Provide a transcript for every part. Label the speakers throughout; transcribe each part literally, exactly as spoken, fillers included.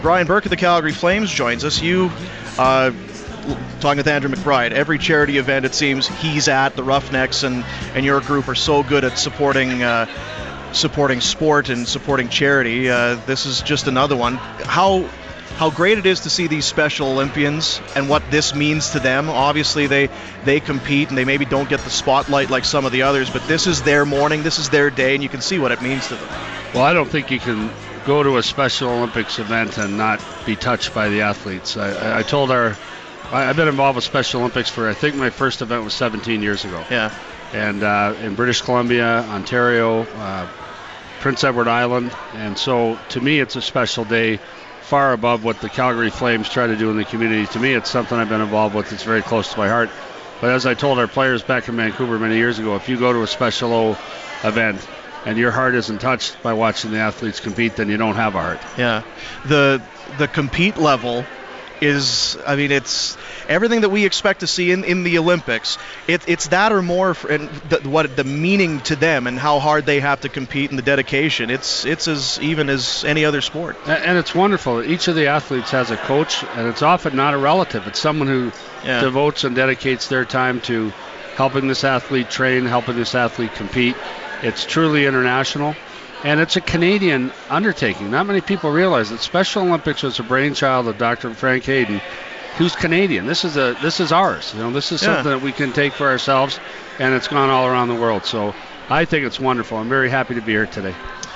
Speaker 1: Brian Burke of the Calgary Flames joins us. You, uh, talking with Andrew McBride, every charity event it seems he's at, the Roughnecks and, and your group are so good at supporting uh, supporting sport and supporting charity. Uh, this is just another one. How how great it is to see these Special Olympians and what this means to them. Obviously they, they compete and they maybe don't get the spotlight like some of the others, but this is their morning, this is their day, and you can see what it means to them.
Speaker 2: Well, I don't think you can go to a Special Olympics event and not be touched by the athletes. I, I told our, I, I've been involved with Special Olympics for, I think my first event was seventeen years ago.
Speaker 1: Yeah.
Speaker 2: And uh, in British Columbia, Ontario, uh, Prince Edward Island. And so to me, it's a special day, far above what the Calgary Flames try to do in the community. To me, it's something I've been involved with. It's very close to my heart. But as I told our players back in Vancouver many years ago, if you go to a Special O event and your heart isn't touched by watching the athletes compete, then you don't have a heart.
Speaker 1: Yeah. The the compete level is, I mean, it's everything that we expect to see in, in the Olympics. It, it's that or more, for, and the, what the meaning to them and how hard they have to compete and the dedication. It's it's as even as any other sport.
Speaker 2: And, and it's wonderful. Each of the athletes has a coach, and it's often not a relative. It's someone who
Speaker 1: yeah.
Speaker 2: devotes and dedicates their time to helping this athlete train, helping this athlete compete. It's truly international, and it's a Canadian undertaking. Not many people realize that Special Olympics was a brainchild of Doctor Frank Hayden, who's Canadian. This is a this is ours. You know, this is
Speaker 1: yeah.
Speaker 2: something that we can take for ourselves, and it's gone all around the world. So I think it's wonderful. I'm very happy to be here today.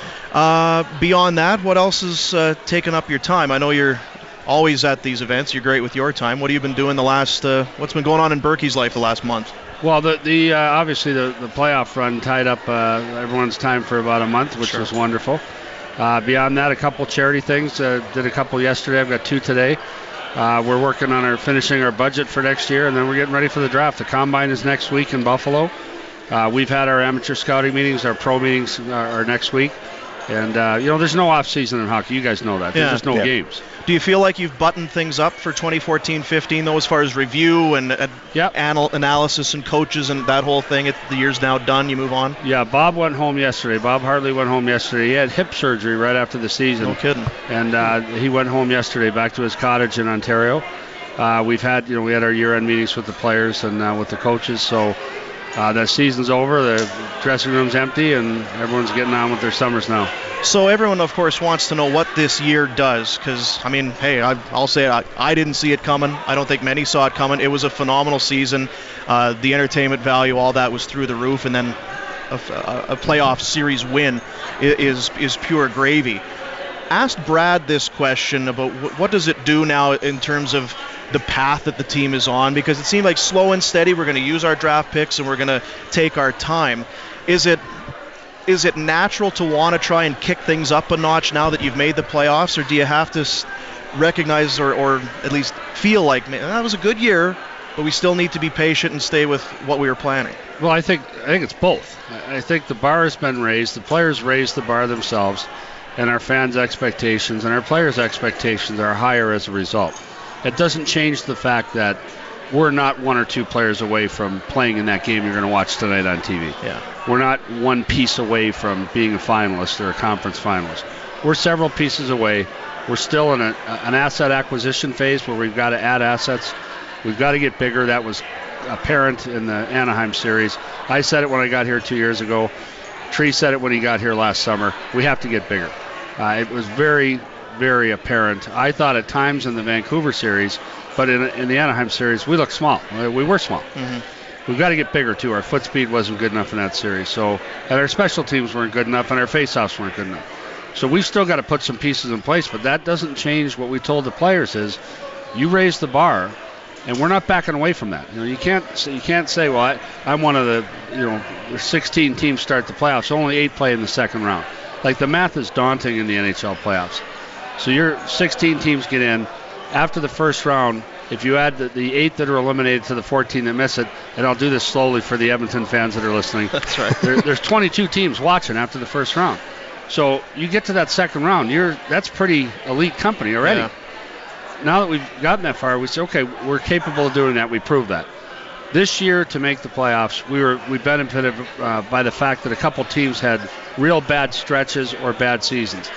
Speaker 1: Uh, beyond that, what else has uh, taken up your time? I know you're always at these events. You're great with your time. What have you been doing the last? Uh, what's been going on in Berkey's life the last month?
Speaker 2: Well, the the uh, obviously the, the playoff run tied up uh, everyone's time for about a month, which
Speaker 1: sure.
Speaker 2: was wonderful. Uh, beyond that, a couple charity things. Uh, did a couple yesterday. I've got two today. Uh, we're working on our finishing our budget for next year, and then we're getting ready for the draft. The combine is next week in Buffalo. Uh, we've had our amateur scouting meetings. Our pro meetings are, are next week. And, uh, you know, there's no off season in hockey. You guys know that.
Speaker 1: Yeah.
Speaker 2: There's just no
Speaker 1: yeah.
Speaker 2: games.
Speaker 1: Do you feel like you've buttoned things up for twenty fourteen fifteen, though, as far as review and uh,
Speaker 2: yep.
Speaker 1: anal- analysis and coaches and that whole thing? It, the year's now done. You move on?
Speaker 2: Yeah, Bob went home yesterday. Bob Hartley went home yesterday. He had hip surgery right after the season.
Speaker 1: No kidding.
Speaker 2: And uh, he went home yesterday back to his cottage in Ontario. Uh, we've had, you know, we had our year-end meetings with the players and uh, with the coaches. So uh, the season's over. The dressing room's empty, and everyone's getting on with their summers now.
Speaker 1: So everyone, of course, wants to know what this year does, because, I mean, hey, I, I'll say it, I, I didn't see it coming. I don't think many saw it coming. It was a phenomenal season. Uh, the entertainment value, all that was through the roof, and then a, a playoff series win is is pure gravy. Asked Brad this question about what does it do now in terms of the path that the team is on, because it seemed like slow and steady, we're going to use our draft picks and we're going to take our time. Is it Is it natural to want to try and kick things up a notch now that you've made the playoffs, or do you have to recognize or, or at least feel like, man, that was a good year, but we still need to be patient and stay with what we were planning?
Speaker 2: Well, I think I think it's both. I think the bar has been raised. The players raised the bar themselves, and our fans' expectations and our players' expectations are higher as a result. It doesn't change the fact that we're not one or two players away from playing in that game you're going to watch tonight on T V.
Speaker 1: Yeah.
Speaker 2: We're not one piece away from being a finalist or a conference finalist. We're several pieces away. We're still in a, an asset acquisition phase where we've got to add assets. We've got to get bigger. That was apparent in the Anaheim series. I said it when I got here two years ago. Tree said it when he got here last summer. We have to get bigger. Uh, it was very, very apparent. I thought at times in the Vancouver series, but in, in the Anaheim series, we looked small. We were small.
Speaker 1: Mm-hmm.
Speaker 2: We've got to get bigger, too. Our foot speed wasn't good enough in that series. So, and our special teams weren't good enough, and our faceoffs weren't good enough. So we've still got to put some pieces in place, but that doesn't change what we told the players is you raise the bar, and we're not backing away from that. You know, you can't you can't say, well, I, I'm one of the, you know, sixteen teams start the playoffs. Only eight play in the second round. Like, the math is daunting in the N H L playoffs. So your sixteen teams get in. After the first round, if you add the, the eight that are eliminated to the fourteen that miss it, and I'll do this slowly for the Edmonton fans that are listening.
Speaker 1: That's right.
Speaker 2: there, there's twenty-two teams watching after the first round. So you get to that second round, you're that's pretty elite company already.
Speaker 1: Yeah.
Speaker 2: Now that we've gotten that far, we say, okay, we're capable of doing that. We proved that. This year, to make the playoffs, we were we benefited uh, by the fact that a couple teams had real bad stretches or bad seasons.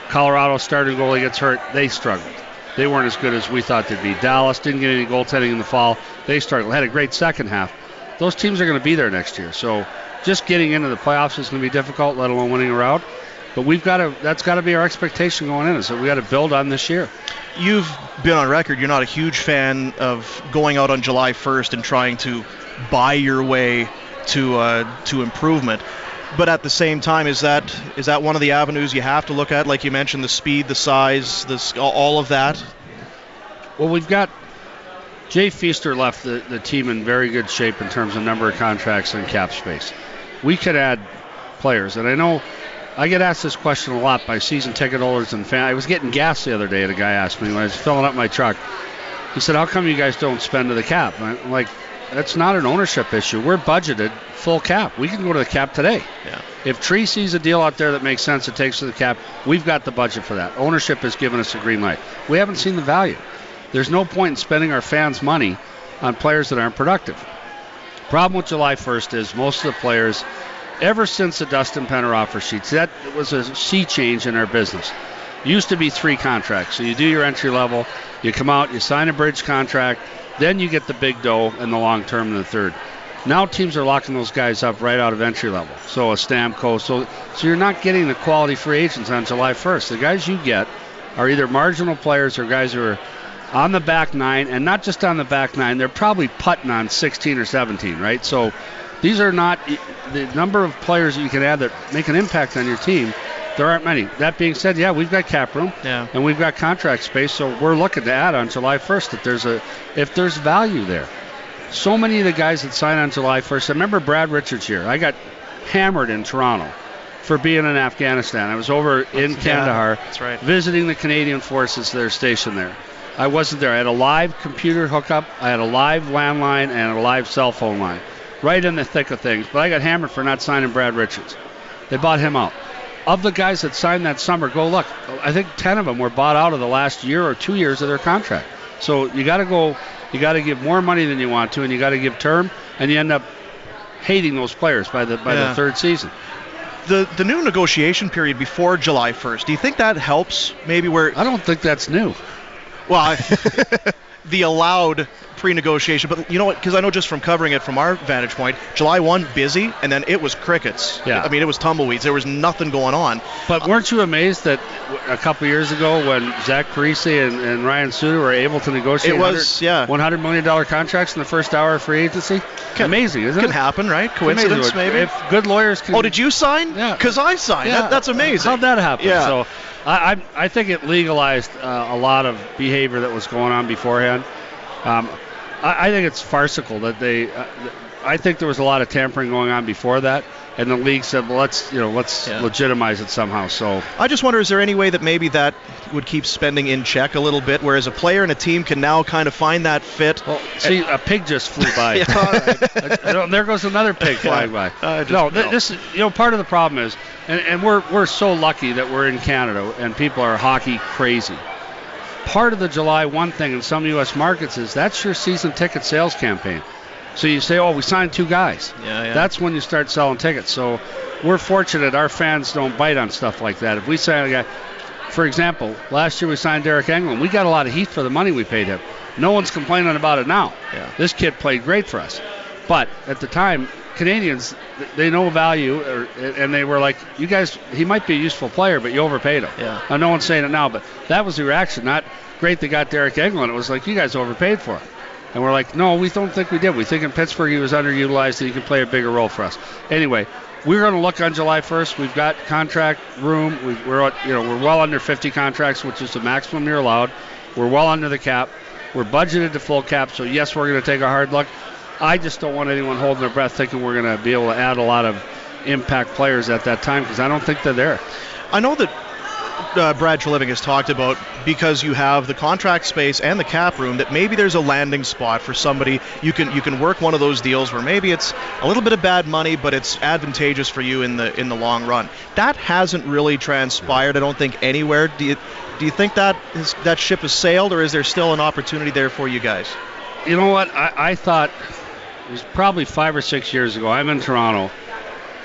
Speaker 2: Colorado starting goalie gets hurt, they struggled. They weren't as good as we thought they'd be. Dallas didn't get any goaltending in the fall. They struggled. Had a great second half. Those teams are going to be there next year. So just getting into the playoffs is going to be difficult, let alone winning a round. But we've got to. That's got to be our expectation going in. Is that we got to build on this year.
Speaker 1: You've been on record. You're not a huge fan of going out on July first and trying to buy your way to uh, to improvement. But at the same time, is that is that one of the avenues you have to look at? Like you mentioned, the speed, the size, this all of that.
Speaker 2: Well, we've got Jay Feaster left the, the team in very good shape in terms of number of contracts and cap space. We could add players, and I know I get asked this question a lot by season ticket holders and fans. I was getting gas the other day, and a guy asked me when I was filling up my truck. He said, "How come you guys don't spend to the cap?" And I'm like, that's not an ownership issue. We're budgeted full cap. We can go to the cap today.
Speaker 1: Yeah.
Speaker 2: If Tree sees a deal out there that makes sense, it takes to the cap, we've got the budget for that. Ownership has given us a green light. We haven't seen the value. There's no point in spending our fans' money on players that aren't productive. Problem with July first is most of the players, ever since the Dustin Penner offer sheets, that was a sea change in our business. It used to be three contracts. So you do your entry level, you come out, you sign a bridge contract, then you get the big dough and the long term in the third. Now teams are locking those guys up right out of entry level. So a Stamkos. So, so you're not getting the quality free agents on July first. The guys you get are either marginal players or guys who are on the back nine, and not just on the back nine. They're probably putting on sixteen or seventeen, right? So these are not the number of players that you can add that make an impact on your team. There aren't many. That being said, yeah, we've got cap room,
Speaker 1: yeah.
Speaker 2: and we've got contract space, so we're looking to add on July first if there's a if there's value there. So many of the guys that sign on July first, I remember Brad Richards here. I got hammered in Toronto for being in Afghanistan. I was over in
Speaker 1: yeah,
Speaker 2: Kandahar
Speaker 1: that's right.
Speaker 2: visiting the Canadian forces that are stationed there. I wasn't there. I had a live computer hookup, I had a live landline, and a live cell phone line, right in the thick of things. But I got hammered for not signing Brad Richards. They bought him out. Of the guys that signed that summer, go look. I think ten of them were bought out of the last year or two years of their contract. So you got to go, you got to give more money than you want to, and you got to give term, and you end up hating those players by the by
Speaker 1: yeah.
Speaker 2: the third season.
Speaker 1: The the new negotiation period before July first, do you think that helps? Maybe where
Speaker 2: I don't think that's new.
Speaker 1: Well, I, the allowed pre-negotiation, but you know what? Because I know just from covering it from our vantage point, July first busy, and then it was crickets.
Speaker 2: Yeah.
Speaker 1: I mean, it was tumbleweeds. There was nothing going on.
Speaker 2: But weren't you amazed that a couple years ago when Zach Parise and, and Ryan Suter were able to negotiate
Speaker 1: it was, yeah.
Speaker 2: one hundred million dollars contracts in the first hour of free agency? Can, amazing, isn't
Speaker 1: can
Speaker 2: it?
Speaker 1: Can happen, right? Coincidence, maybe?
Speaker 2: If good lawyers can...
Speaker 1: Oh, did you sign?
Speaker 2: Yeah.
Speaker 1: Because I signed.
Speaker 2: Yeah.
Speaker 1: That, that's amazing.
Speaker 2: How'd that happen?
Speaker 1: Yeah.
Speaker 2: So I, I, I think it legalized uh, a lot of behavior that was going on beforehand. Um, I, I think it's farcical that they. Uh, I think there was a lot of tampering going on before that, and the league said, "Well, let's you know, let's
Speaker 1: yeah.
Speaker 2: legitimize it somehow." So
Speaker 1: I just wonder, is there any way that maybe that would keep spending in check a little bit, whereas a player and a team can now kind of find that fit?
Speaker 2: Well, see, a pig just flew by.
Speaker 1: yeah, all right.
Speaker 2: I, I don't, there goes another pig flying by.
Speaker 1: Uh, just,
Speaker 2: no, th-
Speaker 1: no,
Speaker 2: this is you know part of the problem is, and, and we're we're so lucky that we're in Canada and people are hockey crazy. Part of the July first thing in some U S markets is that's your season ticket sales campaign. So you say, oh, we signed two guys.
Speaker 1: Yeah, yeah.
Speaker 2: That's when you start selling tickets. So we're fortunate our fans don't bite on stuff like that. If we sign a guy, for example, last year we signed Derek Engelland. We got a lot of heat for the money we paid him. No one's complaining about it now.
Speaker 1: Yeah.
Speaker 2: This kid played great for us. But at the time, Canadians, they know value, or, and they were like, you guys, he might be a useful player, but you overpaid him.
Speaker 1: Yeah.
Speaker 2: Now, no one's saying it now, but that was the reaction. Not great they got Derek Engelland. It was like, you guys overpaid for him. And we're like, no, we don't think we did. We think in Pittsburgh he was underutilized and he can play a bigger role for us. Anyway, we're going to look on July first. We've got contract room. We've, we're you know we're well under fifty contracts, which is the maximum you're allowed. We're well under the cap. We're budgeted to full cap. So yes, we're going to take a hard look. I just don't want anyone holding their breath thinking we're going to be able to add a lot of impact players at that time because I don't think they're there.
Speaker 1: I know that uh, Brad Treliving has talked about, because you have the contract space and the cap room, that maybe there's a landing spot for somebody. You can you can work one of those deals where maybe it's a little bit of bad money, but it's advantageous for you in the in the long run. That hasn't really transpired, I don't think, anywhere. Do you do you think that is, that ship has sailed, or is there still an opportunity there for you guys?
Speaker 2: You know what? I, I thought it was probably five or six years ago. I'm in Toronto.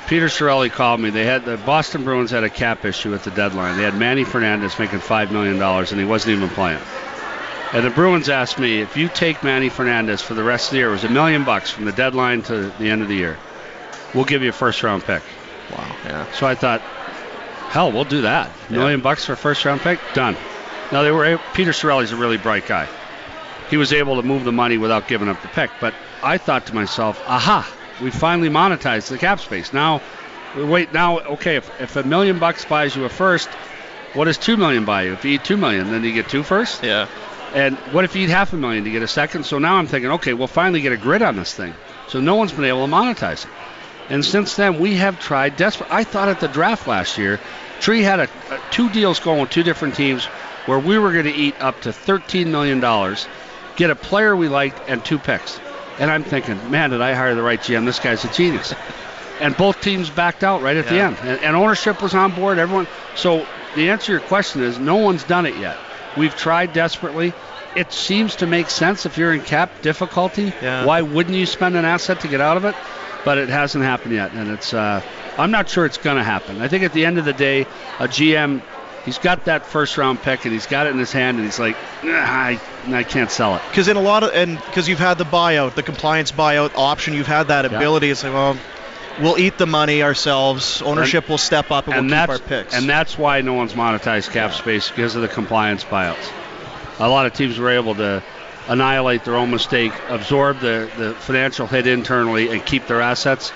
Speaker 2: Peter Chiarelli called me. They had the Boston Bruins had a cap issue at the deadline. They had Manny Fernandez making five million dollars, and he wasn't even playing. And the Bruins asked me, if you take Manny Fernandez for the rest of the year, it was a million bucks from the deadline to the end of the year. We'll give you a first-round pick.
Speaker 1: Wow. Yeah.
Speaker 2: So I thought, hell, we'll do that. A yeah. million bucks for a first-round pick? Done. Now, they were Peter Chiarelli's a really bright guy. He was able to move the money without giving up the pick. But I thought to myself, aha, we finally monetized the cap space. Now, wait, now, okay, if, if a million bucks buys you a first, what does two million buy you? If you eat two million, then you get two first?
Speaker 1: Yeah.
Speaker 2: And what if you eat half a million to get a second? So now I'm thinking, okay, we'll finally get a grid on this thing. So no one's been able to monetize it. And since then, we have tried desperate. I thought at the draft last year, Tree had a, a, two deals going with two different teams where we were going to eat up to thirteen million dollars, get a player we liked, and two picks. And I'm thinking, man, did I hire the right G M? This guy's a genius. And both teams backed out right at yeah. the end. And, and ownership was on board, everyone. So the answer to your question is no one's done it yet. We've tried desperately. It seems to make sense if you're in cap difficulty.
Speaker 1: Yeah.
Speaker 2: Why wouldn't you spend an asset to get out of it? But it hasn't happened yet, and it's. Uh, I'm not sure it's going to happen. I think at the end of the day, a G M, he's got that first-round pick, and he's got it in his hand, and he's like, nah, I, I can't sell it.
Speaker 1: Because in a lot of, and because you've had the buyout, the compliance buyout option, you've had that ability. Yeah. It's like, well, we'll eat the money ourselves. Ownership and, will step up, and, and we'll keep our picks.
Speaker 2: And that's why no one's monetized cap yeah. space, because of the compliance buyouts. A lot of teams were able to annihilate their own mistake, absorb the, the financial hit internally, and keep their assets.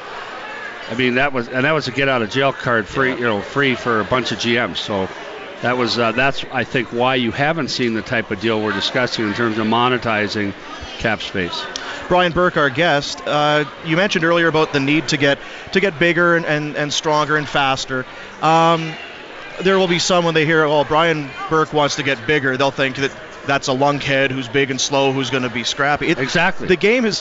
Speaker 2: I mean, that was and that was a get out of jail card free, you know, free for a bunch of G Ms. So that was uh, that's I think why you haven't seen the type of deal we're discussing in terms of monetizing cap space.
Speaker 1: Brian Burke, our guest, uh, you mentioned earlier about the need to get to get bigger and, and, and stronger and faster. Um, there will be some when they hear, oh, Brian Burke wants to get bigger, they'll think that that's a lunkhead who's big and slow, who's going to be scrappy. It,
Speaker 2: exactly.
Speaker 1: The game is,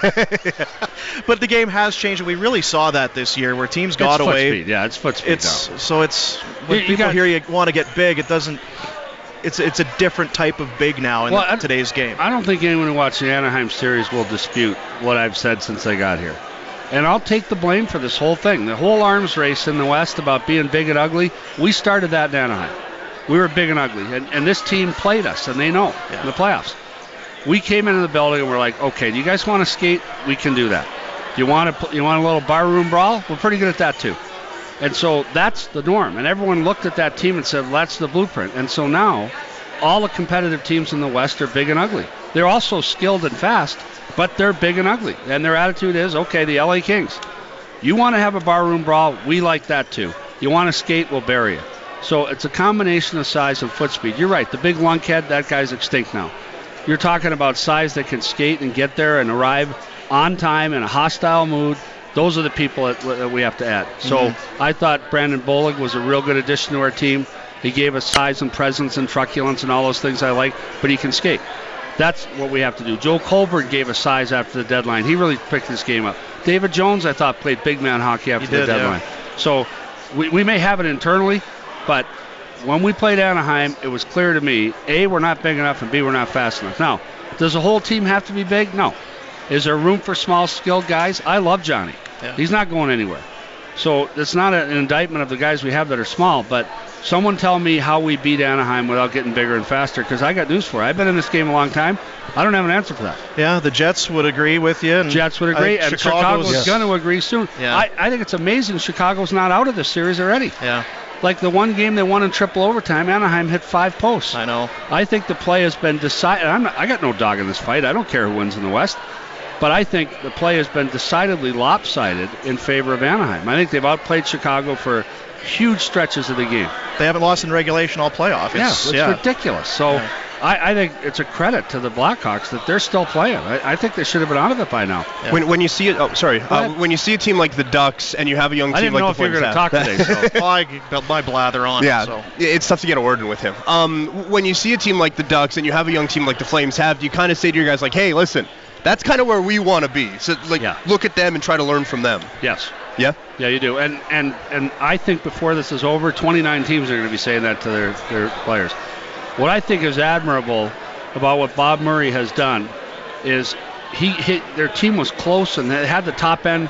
Speaker 1: but the game has changed, and we really saw that this year, where teams got
Speaker 2: it's
Speaker 1: away.
Speaker 2: Foot speed. Yeah, it's foot speed.
Speaker 1: It's
Speaker 2: now.
Speaker 1: So it's when
Speaker 2: you, you
Speaker 1: people
Speaker 2: got,
Speaker 1: hear you want to get big, it doesn't. It's it's a different type of big now in
Speaker 2: well,
Speaker 1: the,
Speaker 2: I,
Speaker 1: today's game.
Speaker 2: I don't think anyone who watched the Anaheim series will dispute what I've said since I got here. And I'll take the blame for this whole thing. The whole arms race in the West about being big and ugly, we started that in Anaheim. We were big and ugly, and, and this team played us, and they know yeah. in the playoffs. We came into the building and we're like, okay, do you guys want to skate? We can do that. Do you want to? You want a little barroom brawl? We're pretty good at that too. And so that's the norm. And everyone looked at that team and said, that's the blueprint. And so now, all the competitive teams in the West are big and ugly. They're also skilled and fast, but they're big and ugly. And their attitude is, okay, the L A Kings, you want to have a barroom brawl? We like that too. You want to skate? We'll bury you. So it's a combination of size and foot speed. You're right. The big lunkhead, that guy's extinct now. You're talking about size that can skate and get there and arrive on time in a hostile mood. Those are the people that, that we have to add. So mm-hmm. I thought Brandon Bollig was a real good addition to our team. He gave us size and presence and truculence and all those things I like, but he can skate. That's what we have to do. Joe Colbert gave us size after the deadline. He really picked this game up. David Jones, I thought, played big man hockey after
Speaker 1: he
Speaker 2: the
Speaker 1: did,
Speaker 2: deadline.
Speaker 1: Yeah.
Speaker 2: So we, we may have it internally, but when we played Anaheim, it was clear to me, A, we're not big enough, and B, we're not fast enough. Now, does the whole team have to be big? No. Is there room for small, skilled guys? I love Johnny.
Speaker 1: Yeah.
Speaker 2: He's not going anywhere. So it's not an indictment of the guys we have that are small, but someone tell me how we beat Anaheim without getting bigger and faster, because I got news for you. I've been in this game a long time. I don't have an answer for that.
Speaker 1: Yeah, the Jets would agree with you. And
Speaker 2: Jets would agree,
Speaker 1: uh,
Speaker 2: and Chicago's, Chicago's
Speaker 1: yes.
Speaker 2: going to agree soon.
Speaker 1: Yeah.
Speaker 2: I, I think it's amazing Chicago's not out of this series already.
Speaker 1: Yeah.
Speaker 2: Like the one game they won in triple overtime, Anaheim hit five posts.
Speaker 1: I know. I
Speaker 2: think the play has been decided. I'm not, I got no dog in this fight. I don't care who wins in the West. But I think the play has been decidedly lopsided in favor of Anaheim. I think they've outplayed Chicago for huge stretches of the game.
Speaker 1: They haven't lost in regulation all playoff. It's,
Speaker 2: yeah, it's
Speaker 1: yeah.
Speaker 2: ridiculous. So
Speaker 1: yeah.
Speaker 2: I, I think it's a credit to the Blackhawks that they're still playing. I, I think they should have been out of it by now.
Speaker 3: Yeah. When when you see it, oh sorry, uh, when you see a team like the Ducks and you have a young team like the Flames.
Speaker 2: I didn't know if you were going to talk today.
Speaker 1: So. well, I built my blather on.
Speaker 3: Yeah,
Speaker 1: it, so.
Speaker 3: It's tough to get a word in with him. Um, when you see a team like the Ducks and you have a young team like the Flames have, you kind of say to your guys like, hey, listen, that's kind of where we want to be. So like,
Speaker 2: yeah.
Speaker 3: look at them and try to learn from them.
Speaker 2: Yes.
Speaker 3: Yeah.
Speaker 2: Yeah, you do. And and and I think before this is over, twenty-nine teams are going to be saying that to their their players. What I think is admirable about what Bob Murray has done is he hit their team was close and they had the top end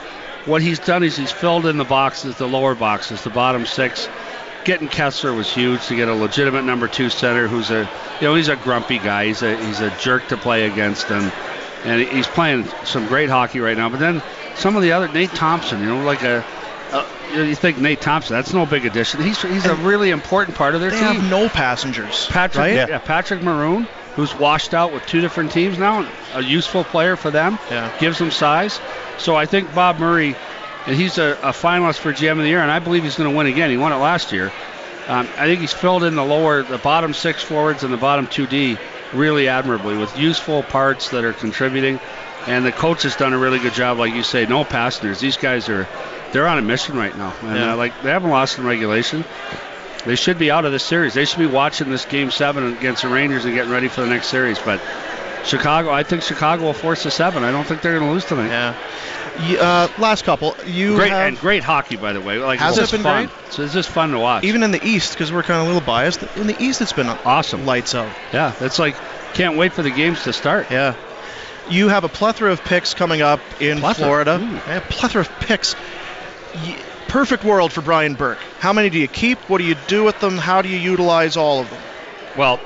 Speaker 2: what he's done is he's filled in the boxes, the lower boxes, the bottom six. Getting Kessler was huge to get a legitimate number two center who's a, you know, he's a grumpy guy. He's a he's a jerk to play against, and and he's playing some great hockey right now. But then some of the other, Nate Thompson, you know, like a, a you think Nate Thompson, that's no big addition. He's he's a really important part of their
Speaker 1: they
Speaker 2: team.
Speaker 1: They have no passengers.
Speaker 2: Patrick,
Speaker 1: right?
Speaker 2: yeah. yeah, Patrick Maroon, who's washed out with two different teams now, a useful player for them.
Speaker 1: Yeah.
Speaker 2: Gives them size. So I think Bob Murray. And he's a, a finalist for G M of the Year, and I believe he's going to win again. He won it last year. Um, I think he's filled in the lower, the bottom six forwards and the bottom two D really admirably with useful parts that are contributing. And the coach has done a really good job, like you say, no passengers. These guys are, they're on a mission right now. And
Speaker 1: yeah.
Speaker 2: uh, like they haven't lost in regulation. They should be out of this series. They should be watching this game seven against the Rangers and getting ready for the next series. But Chicago, I think Chicago will force a seven. I don't think they're going to lose tonight.
Speaker 1: Yeah. Uh, last couple, you
Speaker 2: great
Speaker 1: have,
Speaker 2: and great hockey, by the way. Like,
Speaker 1: has
Speaker 2: it's
Speaker 1: it been
Speaker 2: fun.
Speaker 1: great?
Speaker 2: So it's just fun to watch.
Speaker 1: Even in the East, because we're kind of a little biased. In the East, it's been
Speaker 2: awesome,
Speaker 1: lights out.
Speaker 2: Yeah, it's like can't wait for the games to start.
Speaker 1: Yeah, you have a plethora of picks coming up in
Speaker 2: plethora.
Speaker 1: Florida.
Speaker 2: Ooh.
Speaker 1: Yeah, plethora of picks. Y- perfect world for Brian Burke. How many do you keep? What do you do with them? How do you utilize all of them?
Speaker 2: Well,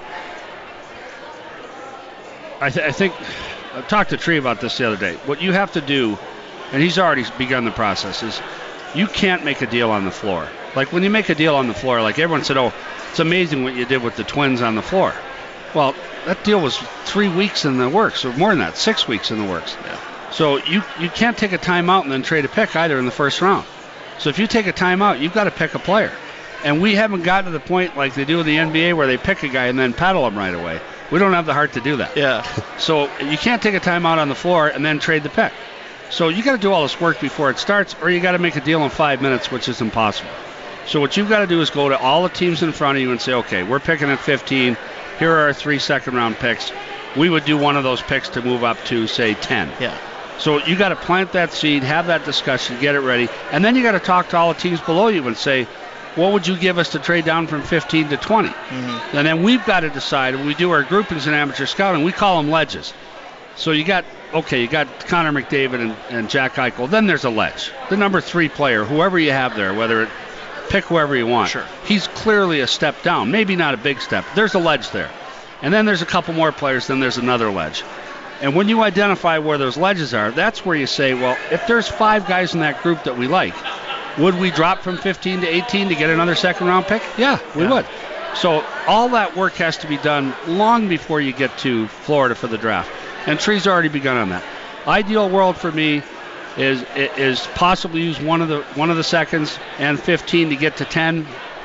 Speaker 2: I, th- I think I talked to Tree about this the other day. What you have to do, and he's already begun the process, is you can't make a deal on the floor. Like when you make a deal on the floor, like everyone said, oh, it's amazing what you did with the Twins on the floor. Well, that deal was three weeks in the works, or more than that, six weeks in the works.
Speaker 1: Yeah.
Speaker 2: So you, you can't take a timeout and then trade a pick either in the first round. So if you take a timeout, you've got to pick a player. And we haven't gotten to the point like they do in the N B A where they pick a guy and then paddle him right away. We don't have the heart to do that.
Speaker 1: Yeah.
Speaker 2: So you can't take a timeout on the floor and then trade the pick. So you got to do all this work before it starts, or you got to make a deal in five minutes, which is impossible. So what you've got to do is go to all the teams in front of you and say, okay, we're picking at fifteen. Here are our three second-round picks. We would do one of those picks to move up to, say, ten.
Speaker 1: Yeah.
Speaker 2: So you got to plant that seed, have that discussion, get it ready, and then you got to talk to all the teams below you and say, what would you give us to trade down from fifteen to twenty?
Speaker 1: Mm-hmm.
Speaker 2: And then we've got to decide. When we do our groupings in amateur scouting, we call them ledges. So you got, okay, you got Connor McDavid and, and Jack Eichel. Then there's a ledge. The number three player, whoever you have there, whether it, pick whoever you want.
Speaker 1: Sure.
Speaker 2: He's clearly a step down. Maybe not a big step. There's a ledge there. And then there's a couple more players, then there's another ledge. And when you identify where those ledges are, that's where you say, well, if there's five guys in that group that we like, would we drop from fifteen to eighteen to get another second round pick? Yeah, we
Speaker 1: yeah.
Speaker 2: would. So all that work has to be done long before you get to Florida for the draft. And Tree's already begun on that. Ideal world for me is is possibly use one of the one of the seconds and fifteen to get to ten,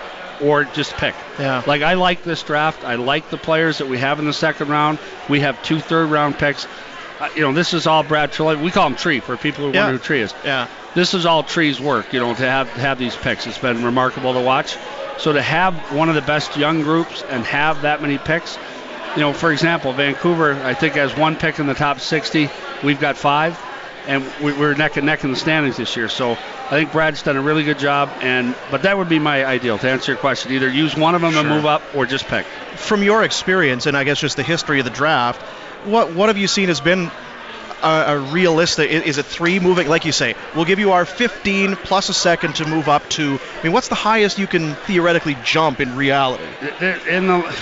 Speaker 2: or just pick.
Speaker 1: Yeah.
Speaker 2: Like I like this draft. I like the players that we have in the second round. We have two third round picks. Uh, you know, this is all Brad Treliving. We call him Tree for people who
Speaker 1: yeah.
Speaker 2: wonder who Tree is.
Speaker 1: Yeah.
Speaker 2: This is all Tree's work, you know, to have have these picks. It's been remarkable to watch. So to have one of the best young groups and have that many picks, you know, for example, Vancouver, I think, has one pick in the top sixty. We've got five, and we, we're neck and neck in the standings this year. So I think Brad's done a really good job. And but that would be my ideal, to answer your question. Either use one of them
Speaker 1: Sure.
Speaker 2: and move up, or just pick.
Speaker 1: From your experience, and I guess just the history of the draft, what what have you seen has been a, a realistic? Is it three moving? Like you say, we'll give you our fifteen plus a second to move up to. I mean, what's the highest you can theoretically jump in reality?
Speaker 2: In the,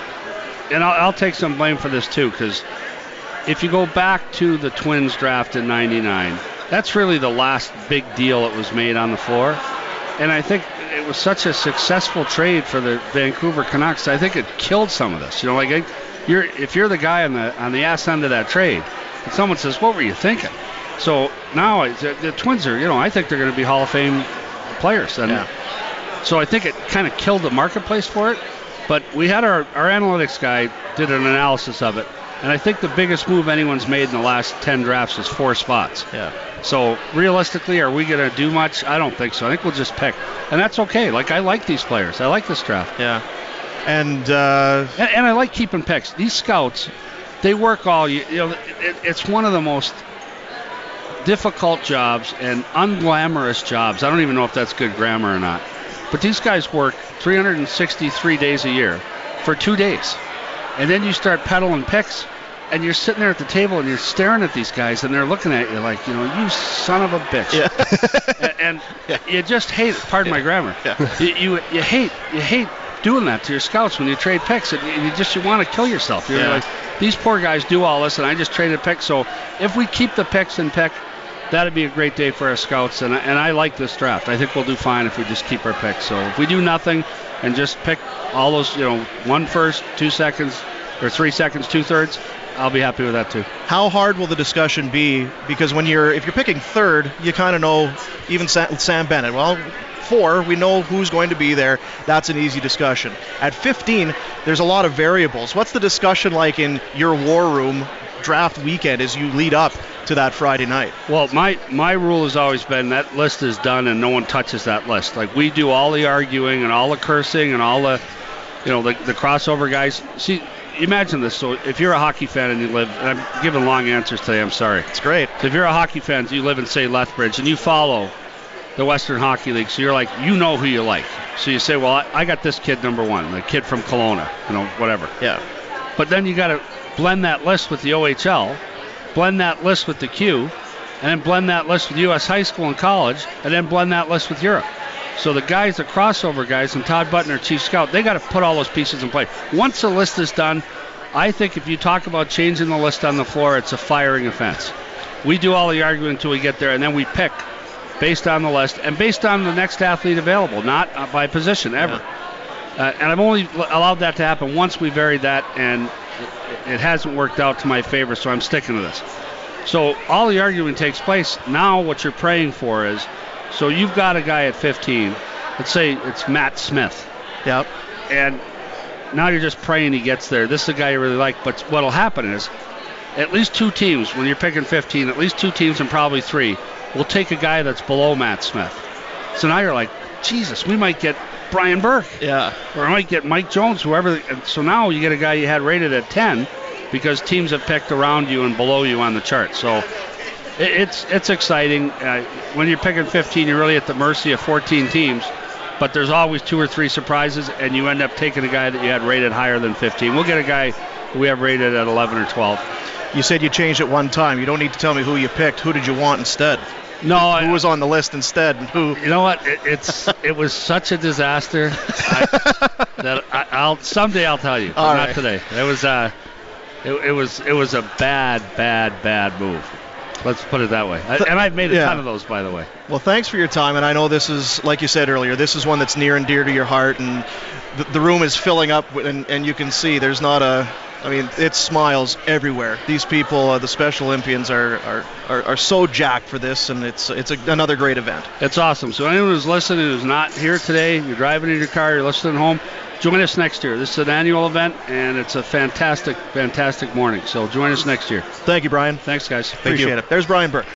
Speaker 2: and I'll, I'll take some blame for this too, because if you go back to the Twins draft in ninety-nine, that's really the last big deal that was made on the floor. And I think it was such a successful trade for the Vancouver Canucks. I think it killed some of this. You know, like you're if you're the guy on the on the ass end of that trade, and someone says, "What were you thinking?" So now the, the Twins are, you know, I think they're going to be Hall of Fame players, and
Speaker 1: yeah.
Speaker 2: so I think it kind of killed the marketplace for it. But we had our our analytics guy did an analysis of it. And I think the biggest move anyone's made in the last ten drafts is four spots.
Speaker 1: Yeah.
Speaker 2: So realistically, are we going to do much? I don't think so. I think we'll just pick. And that's okay. Like, I like these players. I like this draft.
Speaker 1: Yeah. And, uh,
Speaker 2: and, and I like keeping picks. These scouts, they work all, you, you know, it, it's one of the most difficult jobs and unglamorous jobs. I don't even know if that's good grammar or not. But these guys work three hundred sixty-three days a year for two days. And then you start peddling picks, and you're sitting there at the table and you're staring at these guys and they're looking at you like, you know, you son of a bitch.
Speaker 1: Yeah.
Speaker 2: and and
Speaker 1: Yeah.
Speaker 2: you just hate it. Pardon
Speaker 1: Yeah.
Speaker 2: my grammar.
Speaker 1: Yeah.
Speaker 2: You, you you hate you hate doing that to your scouts when you trade picks, and you just you want to kill yourself. You're
Speaker 1: Yeah.
Speaker 2: like, these poor guys do all this, and I just traded picks. So if we keep the picks and pick, that'd be a great day for our scouts. And I, and I like this draft. I think we'll do fine if we just keep our picks. So if we do nothing and just pick all those, you know, one first, two seconds, or three seconds, two thirds, I'll be happy with that too.
Speaker 1: How hard will the discussion be? Because when you're, if you're picking third, you kind of know, even Sam, Sam Bennett, well, four, we know who's going to be there. That's an easy discussion. At fifteen, there's a lot of variables. What's the discussion like in your war room draft weekend as you lead up to that Friday night?
Speaker 2: Well, my my rule has always been that list is done and no one touches that list. Like, we do all the arguing and all the cursing and all the, you know, the, the crossover guys. See, imagine this. So if you're a hockey fan and you live, and I'm giving long answers today, I'm sorry.
Speaker 1: It's great.
Speaker 2: So if you're a hockey fan, you live in, say, Lethbridge, and you follow the Western Hockey League, so you're like, you know who you like. So you say, well, I, I got this kid number one, the kid from Kelowna, you know, whatever.
Speaker 1: Yeah.
Speaker 2: But then you got to blend that list with the O H L, blend that list with the Q, and then blend that list with U S high school and college, and then blend that list with Europe. So the guys, the crossover guys, and Todd Button, our chief scout, they got to put all those pieces in play. Once the list is done, I think if you talk about changing the list on the floor, it's a firing offense. We do all the arguing until we get there, and then we pick based on the list and based on the next athlete available, not uh, by position ever. Yeah. Uh, and I've only allowed that to happen once. We varied that, and it, it hasn't worked out to my favor, so I'm sticking to this. So all the arguing takes place. Now what you're praying for is, so you've got a guy at fifteen. Let's say it's Matt Smith.
Speaker 1: Yep.
Speaker 2: And now you're just praying he gets there. This is a guy you really like, but what'll happen is at least two teams, when you're picking fifteen, at least two teams and probably three, will take a guy that's below Matt Smith. So now you're like, Jesus, we might get Brian Burke.
Speaker 1: Yeah.
Speaker 2: Or I might get Mike Jones, whoever. And so now you get a guy you had rated at ten because teams have picked around you and below you on the chart. So it, it's it's exciting. Uh, when you're picking fifteen, you're really at the mercy of fourteen teams. But there's always two or three surprises, and you end up taking a guy that you had rated higher than fifteen. We'll get a guy we have rated at eleven or twelve.
Speaker 1: You said you changed it one time. You don't need to tell me who you picked. Who did you want instead?
Speaker 2: No,
Speaker 1: who
Speaker 2: I,
Speaker 1: was on the list instead? And who?
Speaker 2: You know what? It, it's it was such a disaster I, that I, I'll someday I'll tell you.
Speaker 1: All
Speaker 2: not
Speaker 1: right.
Speaker 2: today. It was uh, it, it was it was a bad, bad, bad move. Let's put it that way. I, and I've made a
Speaker 1: yeah.
Speaker 2: ton of those, by the way.
Speaker 1: Well, thanks for your time. And I know this is, like you said earlier, this is one that's near and dear to your heart. And the, the room is filling up, and, and you can see there's not a. I mean, it's smiles everywhere. These people, uh, the Special Olympians, are, are, are, are so jacked for this, and it's it's a, another great event.
Speaker 2: It's awesome. So anyone who's listening who's not here today, you're driving in your car, you're listening home, join us next year. This is an annual event, and it's a fantastic, fantastic morning. So join us next year.
Speaker 1: Thank you, Brian.
Speaker 2: Thanks, guys.
Speaker 1: Appreciate it. There's Brian Burke.